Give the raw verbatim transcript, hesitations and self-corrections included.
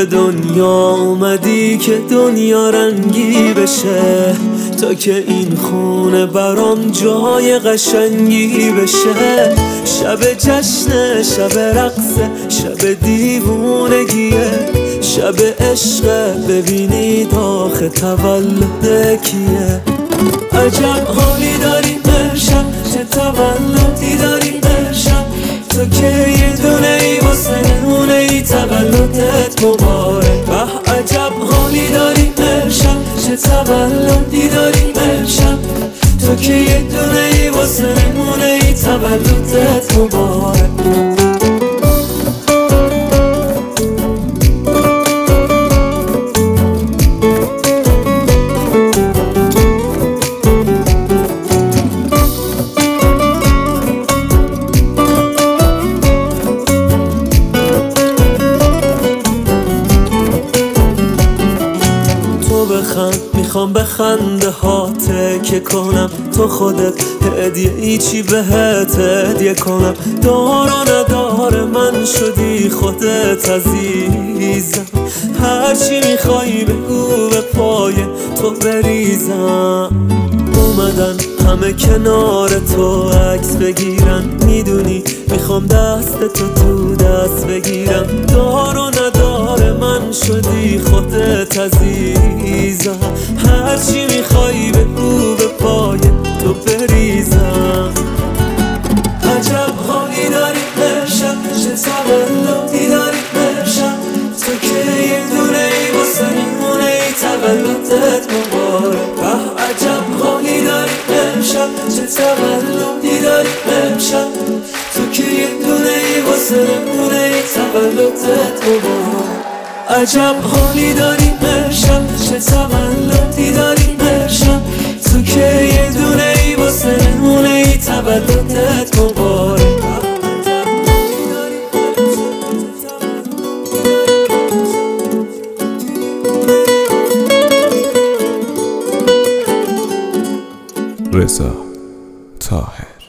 به دنیا اومدی که دنیا رنگی بشه، تا که این خونه برام جای قشنگی بشه. شب جشنه، شب رقصه، شب دیوونگیه، شب عشقه، ببینید آخه تولد کیه. عجب حالی داری امشب، چه تولدی داری امشب، تو که یه دونه ای واسه نمونه ای، تولدت مبارک. به عجب حالی داری امشب، چه تولدی داری امشب، تو که یه دونه ای واسه نمونه ای، تولدت مبارک. بخند میخوام بخنده هاته که کنم، تو خودت هدیه ای چی بهت هدیه کنم. دار و ندار من شدی خودت عزیزم، هرچی میخوای بگو به پای تو بریزم. اومدن همه کنار تو عکس بگیرن، میدونی میخوام دست تو تو دست بگیرم. دار و ندار من شدی خودت عزیزم، هرچی میخوای بگو به پای تو بریزم. عجب حالی داری امشب، چه تولدی داری امشب، تو که یه دونه ای واسه میمونه ای، تولدت مبارک. به عجب حالی داری امشب، چه تولدی داری امشب، تو که یه دونه ای واسه میمونه ای، تولدت مبارک. عجب حالی داری امشب، چه تولدی داری امشب، تو که یه دونه ای واسه میمونه ای، تولدت مبارک. رضا طاهر.